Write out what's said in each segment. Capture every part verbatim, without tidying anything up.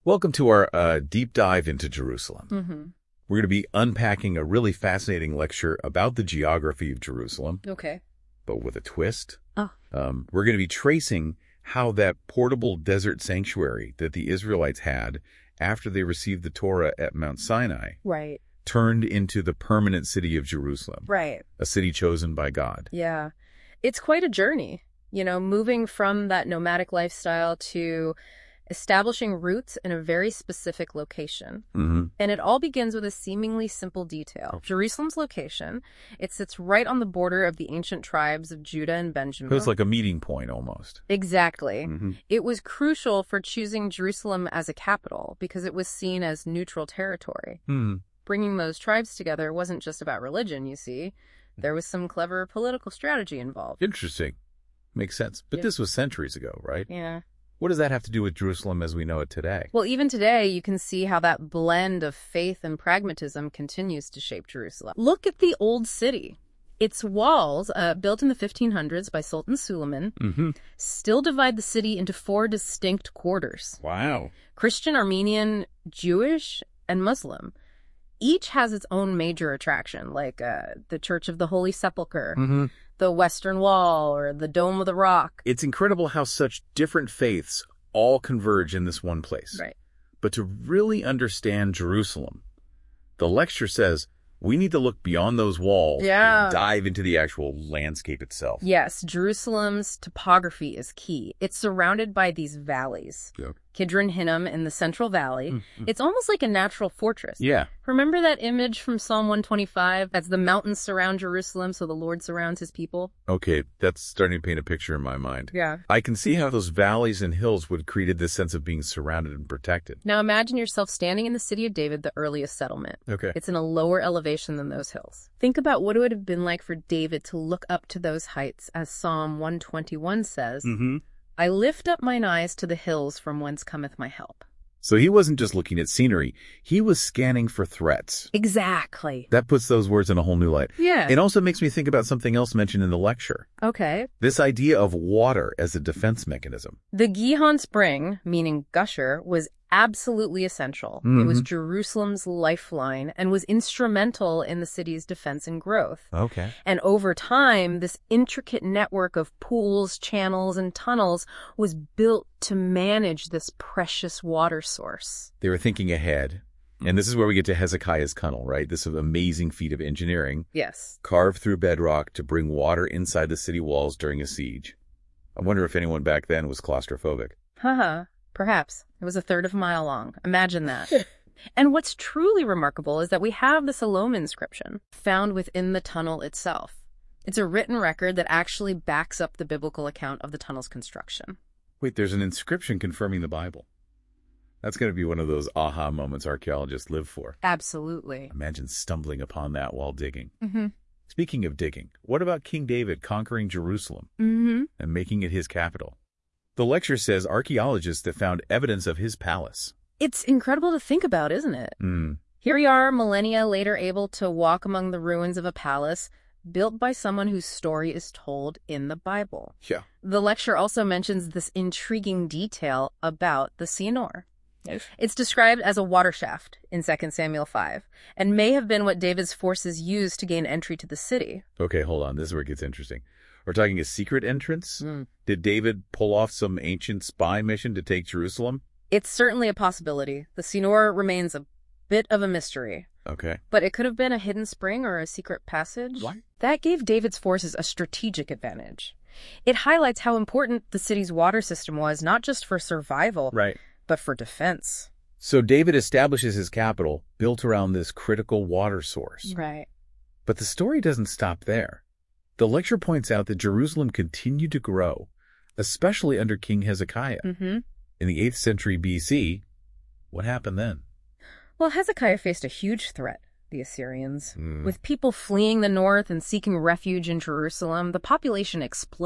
Welcome to our uh, deep dive into Jerusalem. Mm-hmm. We're going to be unpacking a really fascinating lecture about the geography of Jerusalem, Okay. but with a twist. Oh. Um, we're going to be tracing how that portable desert sanctuary that the Israelites had after they received the Torah at Mount Sinai Right. turned into the permanent city of Jerusalem, Right. a city chosen by God. Yeah. It's quite a journey, you know, moving from that nomadic lifestyle to establishing roots in a very specific location. Mm-hmm. And it all begins with a seemingly simple detail. Jerusalem's location, it sits right on the border of the ancient tribes of Judah and Benjamin. It was like a meeting point almost. Exactly. Mm-hmm. It was crucial for choosing Jerusalem as a capital because it was seen as neutral territory. Mm-hmm. Bringing those tribes together wasn't just about religion, you see. There was some clever political strategy involved. Interesting. Makes sense. But Yeah. this was centuries ago, right? Yeah. What does that have to do with Jerusalem as we know it today? Well, even today, you can see how that blend of faith and pragmatism continues to shape Jerusalem. Look at the Old City. Its walls, uh, built in the fifteen hundreds by Sultan Suleiman, Mm-hmm. still divide the city into four distinct quarters: Wow. Christian, Armenian, Jewish, and Muslim. Each has its own major attraction, like uh, the Church of the Holy Sepulchre, Mm-hmm. the Western Wall, or the Dome of the Rock. It's incredible how such different faiths all converge in this one place. Right. But to really understand Jerusalem, the lecture says we need to look beyond those walls Yeah. and dive into the actual landscape itself. Yes, Jerusalem's topography is key. It's surrounded by these valleys. Yeah. Kidron Hinnom in the Central Valley. Mm-hmm. It's almost like a natural fortress. Yeah. Remember that image from Psalm one twenty-five? As the mountains surround Jerusalem, so the Lord surrounds his people. Okay, that's starting to paint a picture in my mind. Yeah. I can see how those valleys and hills would create this sense of being surrounded and protected. Now imagine yourself standing in the city of David, the earliest settlement. Okay. It's in a lower elevation than those hills. Think about what it would have been like for David to look up to those heights, as Psalm one twenty-one says, Mm-hmm. I lift up mine eyes to the hills from whence cometh my help. So he wasn't just looking at scenery, he was scanning for threats. Exactly. That puts those words in a whole new light. Yeah. It also makes me think about something else mentioned in the lecture. Okay. This idea of water as a defense mechanism. The Gihon Spring, meaning gusher, was absolutely essential. It was Mhm. Jerusalem's lifeline and was instrumental in the city's defense and growth. Okay. And over time, this intricate network of pools, channels, and tunnels was built to manage this precious water source. They were thinking ahead. And this is where we get to Hezekiah's tunnel, right? This amazing feat of engineering, Yes. carved through bedrock to bring water inside the city walls during a siege. I wonder if anyone back then was claustrophobic. Haha. Perhaps. It was a third of a mile long. Imagine that. And what's truly remarkable is that we have the Salome inscription found within the tunnel itself. It's a written record that actually backs up the biblical account of the tunnel's construction. Wait, there's an inscription confirming the Bible. That's going to be one of those aha moments archaeologists live for. Absolutely. Imagine stumbling upon that while digging. Mm-hmm. Speaking of digging, what about King David conquering Jerusalem Mm-hmm. and making it his capital? The lecture says archaeologists have found evidence of his palace. It's incredible to think about, isn't it? Mm. Here we are, millennia later, able to walk among the ruins of a palace built by someone whose story is told in the Bible. Yeah. The lecture also mentions this intriguing detail about the Sinor. Yes. It's described as a water shaft in Second Samuel five, and may have been what David's forces used to gain entry to the city. Okay, hold on. This is where it gets interesting. We're talking a secret entrance? Mm. Did David pull off some ancient spy mission to take Jerusalem? It's certainly a possibility. The Sinor remains a bit of a mystery, Okay. but it could have been a hidden spring or a secret passage. Why? That gave David's forces a strategic advantage. It highlights how important the city's water system was, not just for survival, Right. but for defense. So David establishes his capital built around this critical water source. Right. But the story doesn't stop there. The lecture points out that Jerusalem continued to grow, especially under King Hezekiah. Mm-hmm. In the eighth century B C, what happened then? Well, Hezekiah faced a huge threat, the Assyrians. Mm. With people fleeing the north and seeking refuge in Jerusalem, the population exploded.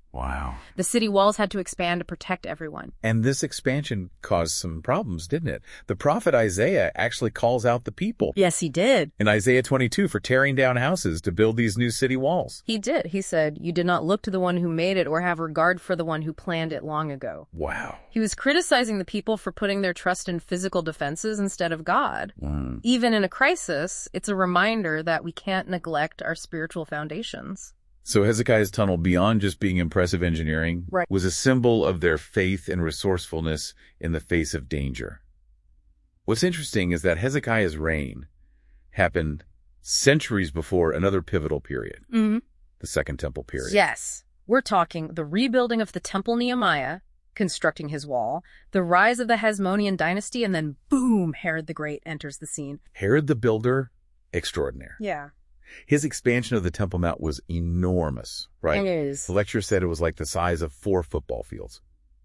Wow. The city walls had to expand to protect everyone. And this expansion caused some problems, didn't it? The prophet Isaiah actually calls out the people Yes, he did. in Isaiah twenty-two for tearing down houses to build these new city walls. He did. He said, "You did not look to the one who made it or have regard for the one who planned it long ago." Wow. He was criticizing the people for putting their trust in physical defenses instead of God. Mm. Even in a crisis, it's a reminder that we can't neglect our spiritual foundations. So Hezekiah's tunnel, beyond just being impressive engineering, Right. was a symbol of their faith and resourcefulness in the face of danger. What's interesting is that Hezekiah's reign happened centuries before another pivotal period, Mm-hmm. the Second Temple period. Yes. We're talking the rebuilding of the Temple Nehemiah, constructing his wall, the rise of the Hasmonean dynasty, and then boom, Herod the Great enters the scene. Herod the Builder, extraordinaire. Yeah. His expansion of the Temple Mount was enormous, right? It is. The lecturer said it was like the size of four football fields.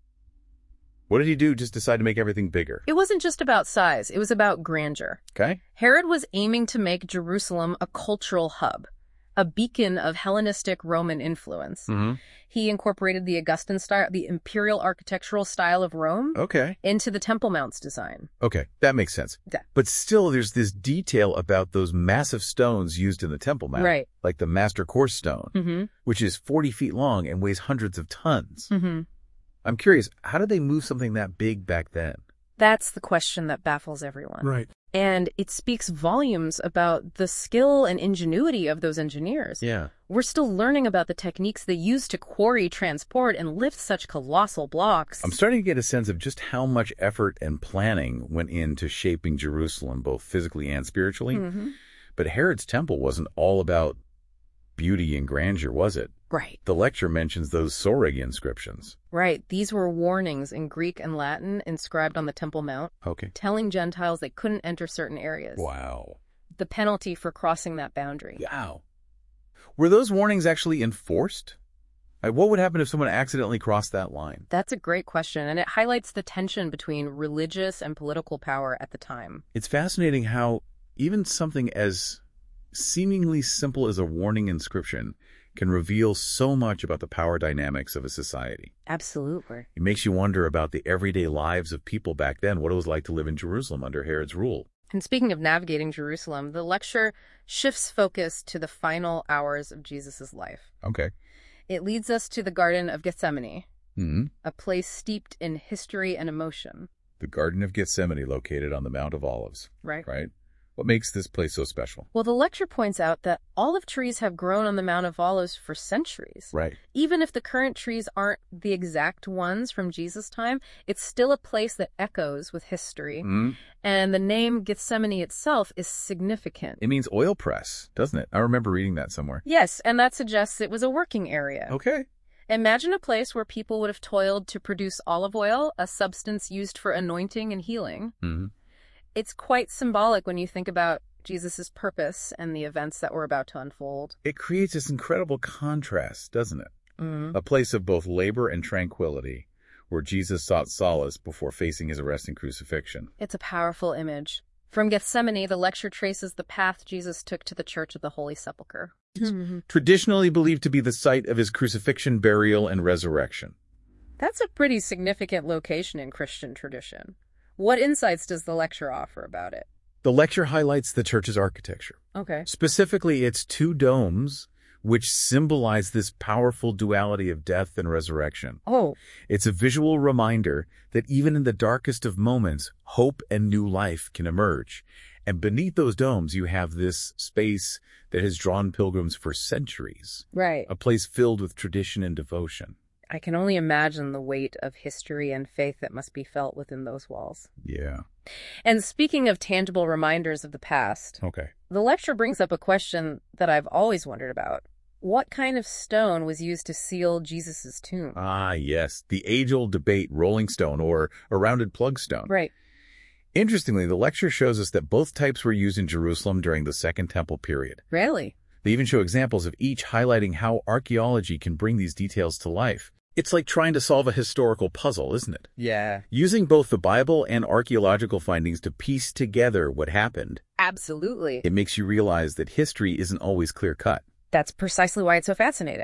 What did he do? Just decide to make everything bigger? It wasn't just about size. It was about grandeur. Okay. Herod was aiming to make Jerusalem a cultural hub, a beacon of Hellenistic Roman influence. Mm-hmm. He incorporated the Augustan style, the imperial architectural style of Rome, Okay. into the Temple Mount's design. Okay, that makes sense. Yeah. But still, there's this detail about those massive stones used in the Temple Mount. Right. Like the Master Course Stone, Mm-hmm. which is forty feet long and weighs hundreds of tons. Mm-hmm. I'm curious, how did they move something that big back then? That's the question that baffles everyone. Right. And it speaks volumes about the skill and ingenuity of those engineers. Yeah. We're still learning about the techniques they used to quarry, transport, and lift such colossal blocks. I'm starting to get a sense of just how much effort and planning went into shaping Jerusalem, both physically and spiritually. Mm-hmm. But Herod's temple wasn't all about beauty and grandeur, was it? Right. The lecture mentions those Sorig inscriptions. Right. These were warnings in Greek and Latin inscribed on the Temple Mount, Okay. telling Gentiles they couldn't enter certain areas. Wow. The penalty for crossing that boundary. Wow. Were those warnings actually enforced? Like, what would happen if someone accidentally crossed that line? That's a great question, and it highlights the tension between religious and political power at the time. It's fascinating how even something as seemingly simple as a warning inscription can reveal so much about the power dynamics of a society. Absolutely. It makes you wonder about the everyday lives of people back then, what it was like to live in Jerusalem under Herod's rule. And speaking of navigating Jerusalem, the lecture shifts focus to the final hours of Jesus' life. Okay. It leads us to the Garden of Gethsemane, Mm-hmm. a place steeped in history and emotion. The Garden of Gethsemane, located on the Mount of Olives, Right. right? What makes this place so special? Well, the lecture points out that olive trees have grown on the Mount of Olives for centuries. Right. Even if the current trees aren't the exact ones from Jesus' time, it's still a place that echoes with history. Mm-hmm. And the name Gethsemane itself is significant. It means oil press, doesn't it? I remember reading that somewhere. Yes, and that suggests it was a working area. Okay. Imagine a place where people would have toiled to produce olive oil, a substance used for anointing and healing. Mm-hmm. It's quite symbolic when you think about Jesus' purpose and the events that were about to unfold. It creates this incredible contrast, doesn't it? Mm-hmm. A place of both labor and tranquility, where Jesus sought solace before facing his arrest and crucifixion. It's a powerful image. From Gethsemane, the lecture traces the path Jesus took to the Church of the Holy Sepulchre. Mm-hmm. Traditionally believed to be the site of his crucifixion, burial, and resurrection. That's a pretty significant location in Christian tradition. What insights does the lecture offer about it? The lecture highlights the church's architecture. Okay. Specifically, its two domes, which symbolize this powerful duality of death and resurrection. Oh. It's a visual reminder that even in the darkest of moments, hope and new life can emerge. And beneath those domes, you have this space that has drawn pilgrims for centuries. Right. A place filled with tradition and devotion. I can only imagine the weight of history and faith that must be felt within those walls. Yeah. And speaking of tangible reminders of the past, Okay. the lecture brings up a question that I've always wondered about. What kind of stone was used to seal Jesus' tomb? Ah, yes. The age-old debate, rolling stone or a rounded plug stone. Right. Interestingly, the lecture shows us that both types were used in Jerusalem during the Second Temple period. Really? They even show examples of each, highlighting how archaeology can bring these details to life. It's like trying to solve a historical puzzle, isn't it? Yeah. Using both the Bible and archaeological findings to piece together what happened, Absolutely. it makes you realize that history isn't always clear-cut. That's precisely why it's so fascinating. Right.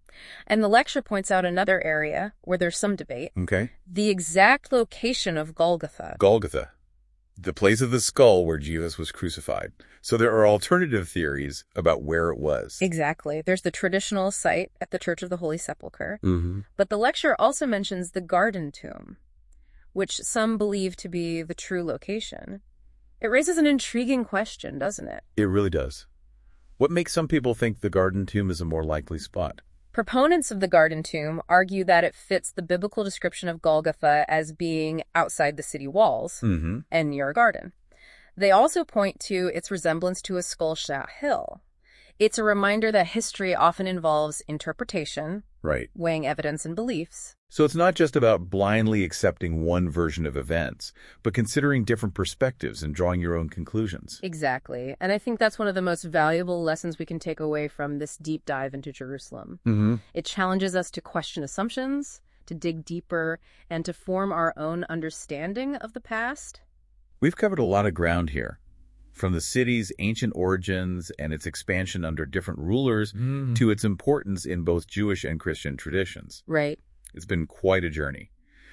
And the lecture points out another area where there's some debate. Okay. The exact location of Golgotha. Golgotha, the place of the skull where Jesus was crucified. So there are alternative theories about where it was. Exactly. There's the traditional site at the Church of the Holy Sepulchre. Mm-hmm. But the lecture also mentions the Garden Tomb, which some believe to be the true location. It raises an intriguing question, doesn't it? It really does. What makes some people think the Garden Tomb is a more likely spot? Proponents of the Garden Tomb argue that it fits the biblical description of Golgotha as being outside the city walls Mm-hmm. and near a garden. They also point to its resemblance to a skull-shot hill. It's a reminder that history often involves interpretation, Right. weighing evidence and beliefs. So it's not just about blindly accepting one version of events, but considering different perspectives and drawing your own conclusions. Exactly. And I think that's one of the most valuable lessons we can take away from this deep dive into Jerusalem. Mm-hmm. It challenges us to question assumptions, to dig deeper, and to form our own understanding of the past. We've covered a lot of ground here, from the city's ancient origins and its expansion under different rulers Mm. to its importance in both Jewish and Christian traditions. Right. It's been quite a journey.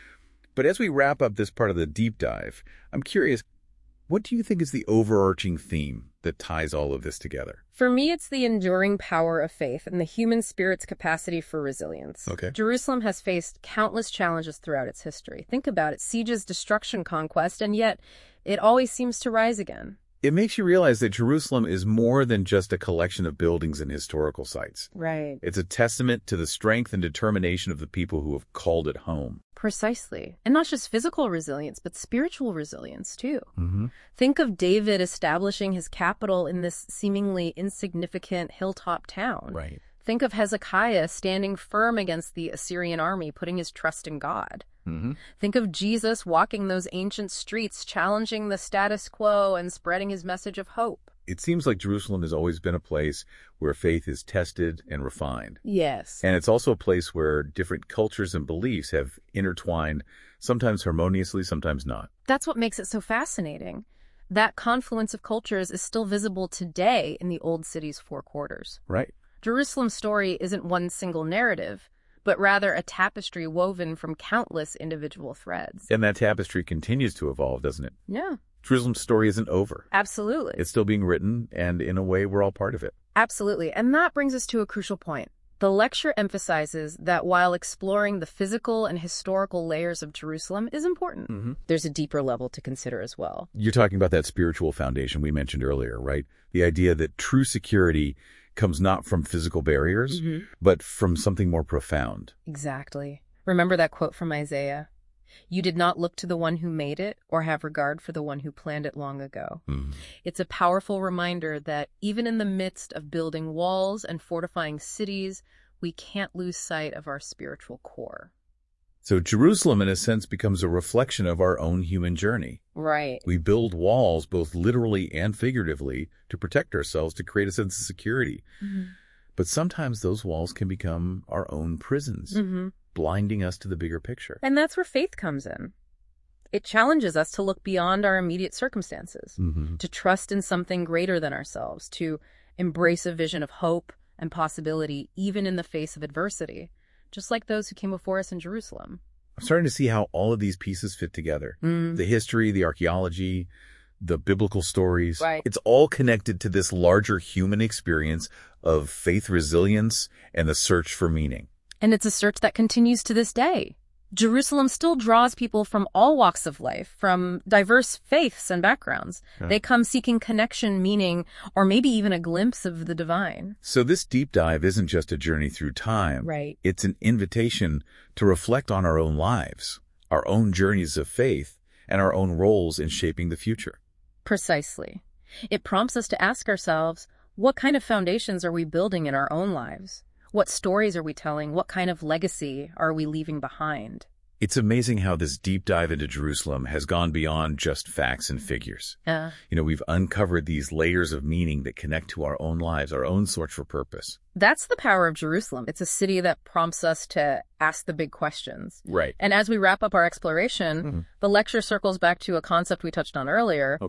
But as we wrap up this part of the deep dive, I'm curious, what do you think is the overarching theme that ties all of this together? For me, it's the enduring power of faith and the human spirit's capacity for resilience. Okay. Jerusalem has faced countless challenges throughout its history. Think about it, sieges, destruction, conquest, and yet it always seems to rise again. It makes you realize that Jerusalem is more than just a collection of buildings and historical sites. Right. It's a testament to the strength and determination of the people who have called it home. Precisely. And not just physical resilience, but spiritual resilience, too. Mm-hmm. Think of David establishing his capital in this seemingly insignificant hilltop town. Right. Think of Hezekiah standing firm against the Assyrian army, putting his trust in God. Mm-hmm. Think of Jesus walking those ancient streets, challenging the status quo and spreading his message of hope. It seems like Jerusalem has always been a place where faith is tested and refined. Yes. And it's also a place where different cultures and beliefs have intertwined, sometimes harmoniously, sometimes not. That's what makes it so fascinating. That confluence of cultures is still visible today in the old city's four quarters. Right. Jerusalem's story isn't one single narrative, but rather a tapestry woven from countless individual threads. And that tapestry continues to evolve, doesn't it? Yeah, Jerusalem's story isn't over. absolutely. It's still being written, and in a way, we're all part of it. Absolutely. And that brings us to a crucial point. The lecture emphasizes that while exploring the physical and historical layers of Jerusalem is important, Mm-hmm. there's a deeper level to consider as well. You're talking about that spiritual foundation we mentioned earlier, right? The idea that true security comes not from physical barriers, Mm-hmm. but from something more profound. Exactly. Remember that quote from Isaiah? You did not look to the one who made it or have regard for the one who planned it long ago. Mm-hmm. It's a powerful reminder that even in the midst of building walls and fortifying cities, we can't lose sight of our spiritual core. So Jerusalem, in a sense, becomes a reflection of our own human journey. Right. We build walls, both literally and figuratively, to protect ourselves, to create a sense of security. Mm-hmm. But sometimes those walls can become our own prisons, Mm-hmm. blinding us to the bigger picture. And that's where faith comes in. It challenges us to look beyond our immediate circumstances, Mm-hmm. to trust in something greater than ourselves, to embrace a vision of hope and possibility, even in the face of adversity, just like those who came before us in Jerusalem. I'm starting to see how all of these pieces fit together. Mm. The history, the archaeology, the biblical stories. Right. It's all connected to this larger human experience of faith resilience and the search for meaning. And it's a search that continues to this day. Jerusalem still draws people from all walks of life, from diverse faiths and backgrounds. Yeah. They come seeking connection, meaning, or maybe even a glimpse of the divine. So this deep dive isn't just a journey through time. Right. It's an invitation to reflect on our own lives, our own journeys of faith, and our own roles in shaping the future. Precisely. It prompts us to ask ourselves, what kind of foundations are we building in our own lives? What stories are we telling? What kind of legacy are we leaving behind? It's amazing how this deep dive into Jerusalem has gone beyond just facts and figures. Uh, You know, we've uncovered these layers of meaning that connect to our own lives, our own search for purpose. that's the power of Jerusalem. It's a city that prompts us to ask the big questions. Right. And as we wrap up our exploration, Mhm. the lecture circles back to a concept we touched on earlier, Okay.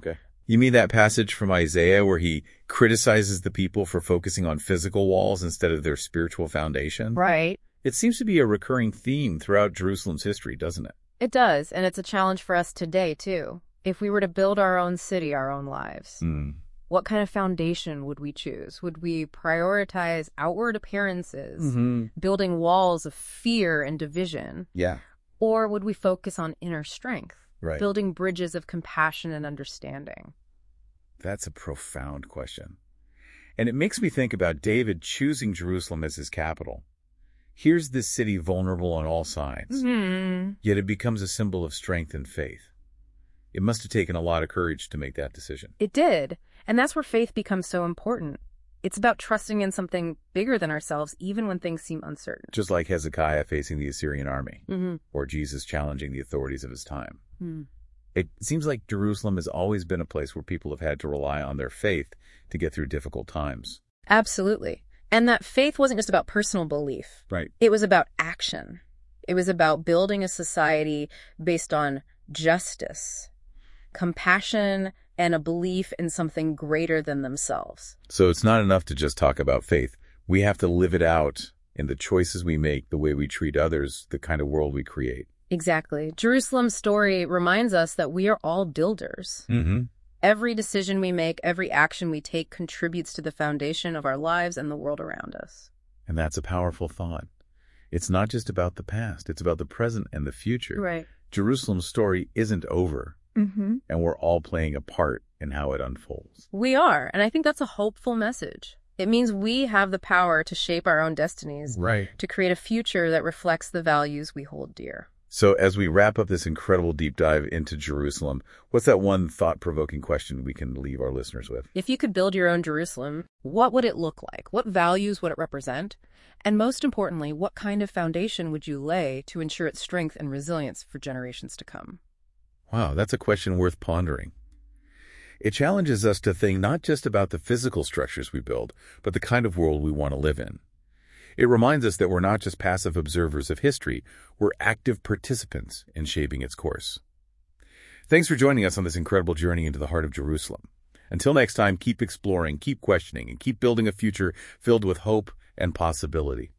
You mean that passage from Isaiah where he criticizes the people for focusing on physical walls instead of their spiritual foundation? Right. It seems to be a recurring theme throughout Jerusalem's history, doesn't it? It does, and it's a challenge for us today, too. If we were to build our own city, our own lives, Mm. what kind of foundation would we choose? Would we prioritize outward appearances, Mm-hmm. building walls of fear and division? Yeah, Or would we focus on inner strength, right. building bridges of compassion and understanding? That's a profound question. And it makes me think about David choosing Jerusalem as his capital. Here's this city vulnerable on all sides, Mm-hmm. yet it becomes a symbol of strength and faith. It must have taken a lot of courage to make that decision. It did. And that's where faith becomes so important. It's about trusting in something bigger than ourselves, even when things seem uncertain. Just like Hezekiah facing the Assyrian army, Mm-hmm. or Jesus challenging the authorities of his time. Mm. It seems like Jerusalem has always been a place where people have had to rely on their faith to get through difficult times. Absolutely. And that faith wasn't just about personal belief. Right. It was about action. It was about building a society based on justice, compassion, and a belief in something greater than themselves. So it's not enough to just talk about faith. We have to live it out in the choices we make, the way we treat others, the kind of world we create. Exactly. Jerusalem's story reminds us that we are all builders. Mm-hmm. Every decision we make, every action we take contributes to the foundation of our lives and the world around us. And that's a powerful thought. It's not just about the past. It's about the present and the future. Right. Jerusalem's story isn't over, Mm-hmm. and we're all playing a part in how it unfolds. We are, and I think that's a hopeful message. It means we have the power to shape our own destinies, Right. to create a future that reflects the values we hold dear. So as we wrap up this incredible deep dive into Jerusalem, what's that one thought-provoking question we can leave our listeners with? If you could build your own Jerusalem, what would it look like? What values would it represent? And most importantly, what kind of foundation would you lay to ensure its strength and resilience for generations to come? Wow, that's a question worth pondering. It challenges us to think not just about the physical structures we build, but the kind of world we want to live in. It reminds us that we're not just passive observers of history, we're active participants in shaping its course. Thanks for joining us on this incredible journey into the heart of Jerusalem. Until next time, keep exploring, keep questioning, and keep building a future filled with hope and possibility.